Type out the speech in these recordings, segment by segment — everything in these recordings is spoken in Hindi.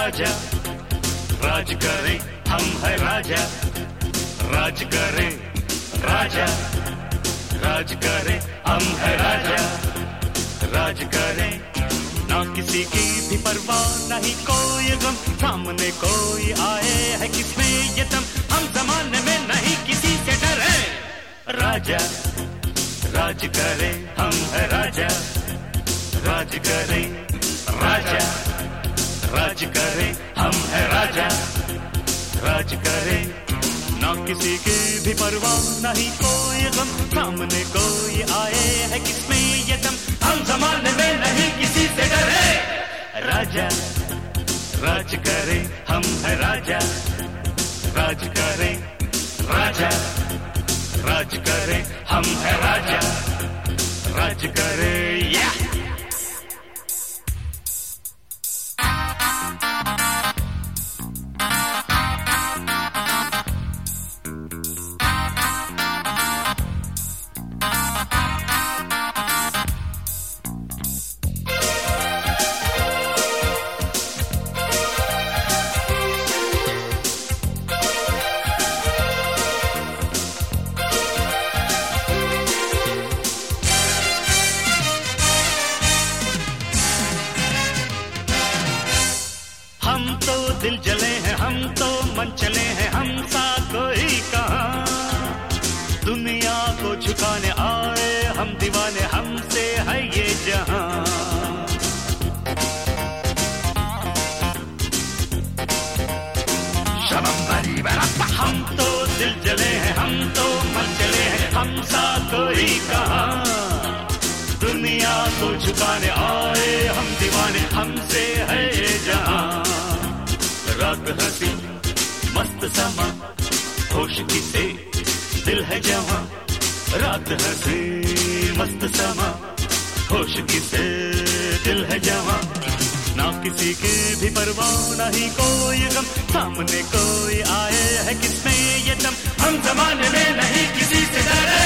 राजा, राज करें हम है राजा, राज करें राजा, राज करें हम है राजा, राज करें। ना किसी की भी परवाह, नहीं कोई गम, सामने कोई आए है किसमें ये दम, हम जमाने में नहीं किसी से डरे। राजा, राज करें हम है राजा, राज करें राजा, राज करें हम है राजा, राज करें। ना किसी की भी परवाह, नहीं कोई गम, सामने कोई आए है किसमें ये दम, हम जमाने में नहीं किसी से डरे। राजा, राज करें हम है राजा, राज करें राजा, राज करें हम है राजा, राज करें या। हम तो दिल जले हैं, हम तो मन चले हैं, हम सा कोई कहाँ, दुनिया को झुकाने आए हम दीवाने, हमसे है ये जहां। हम तो दिल जले हैं, हम तो मन चले हैं, हम सा कोई कहाँ, दुनिया को झुकाने आए हम दीवाने, हमसे है ये जहां। रात हंसी मस्त समा, होश किसे दिल है जवां, रात हंसी मस्त समा, होश किसे दिल है जवां। ना किसी की भी परवाह, नहीं कोई गम, सामने कोई आए है किसमें ये दम, हम जमाने में नहीं किसी से डरे।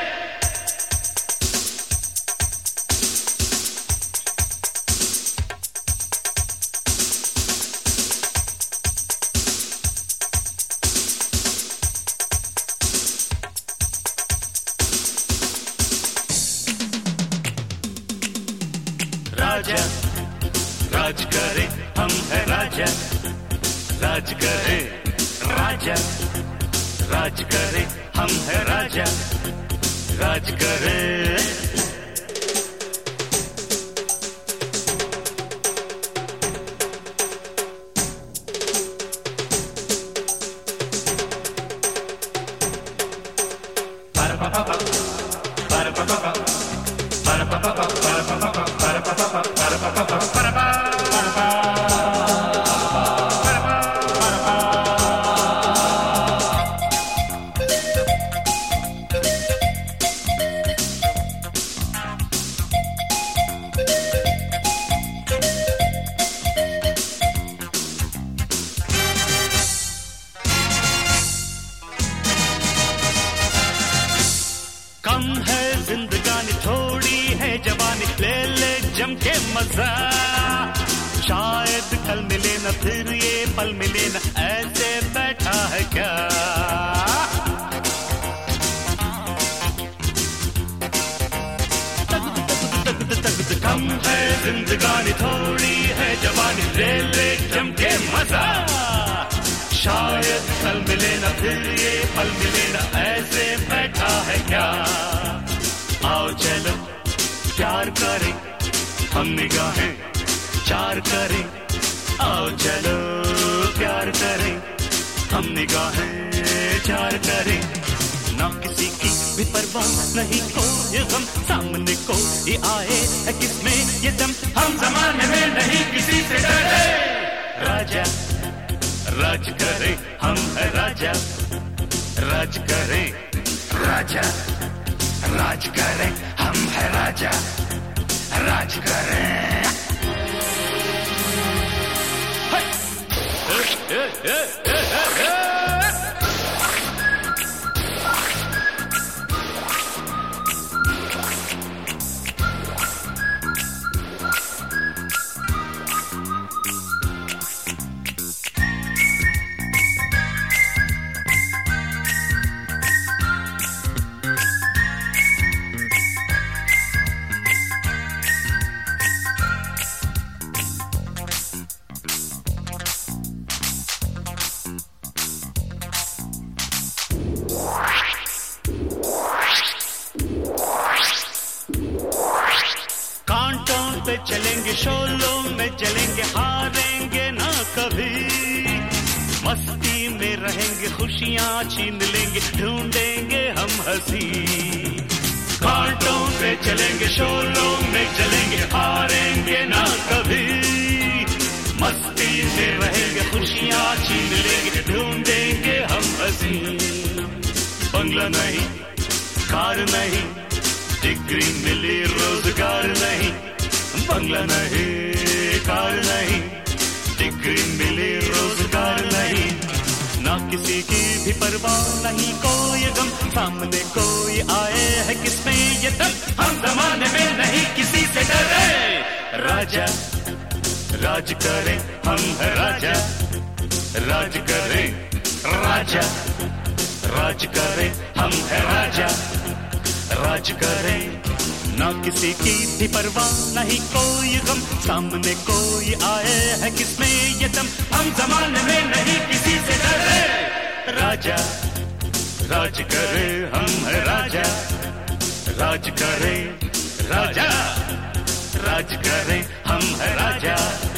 राजा, राज करें हम है राजा, राज करें राजा, राज करें हम है राजा, राज करें। कम है जिंदगानी, थोड़ी है जवानी, ले ले जम के मजा, शायद कल मिले न फिर ये पल मिले न, ऐसे बैठा है क्या। कम है जिंदगानी, थोड़ी है जवानी, ले ले जम के मजा, शायद कल मिले न फिर ये पल मिले न, ऐसे बैठा है क्या। आओ चलो प्यार करें हम निगाहें चार करें, आओ चलो प्यार करें हम निगाहें चार करें। ना किसी की भी परवाह, नहीं कोई गम, सामने कोई आए है किसमें ये दम, हम जमाने में नहीं किसी से डरे। राजा, राज करें हम है राजा, राज करें राजा, राज करें हम है राजा, राज करें। चलेंगे शोलों में चलेंगे, हारेंगे ना कभी। मस्ती में रहेंगे, खुशियां छीन लेंगे, ढूंढेंगे हम हंसी। घाटों पे चलेंगे, शोलों में चलेंगे, हारेंगे ना कभी। मस्ती में रहेंगे, खुशियां छीन लेंगे, ढूंढेंगे हम हंसी। बंगला नहीं, कार नहीं, डिग्री मिली रोजगार नहीं। बंगला नहीं, कार नहीं, डिग्री मिली रोजगार नहीं। ना किसी की भी परवाह, नहीं कोई गम, सामने कोई आए है किसमें ये दम। हम जमाने में नहीं किसी से डरे। राजा राज करें, हम है राजा। राज करें राजा, राज करें हम है राजा। राज करें, ना किसी की भी परवाह, नहीं कोई गम, सामने कोई आए है किसमें ये दम। हम जमाने में नहीं किसी से डरे। राजा राज करे, हम है राजा। राज करे राजा, राज करे हम है राजा।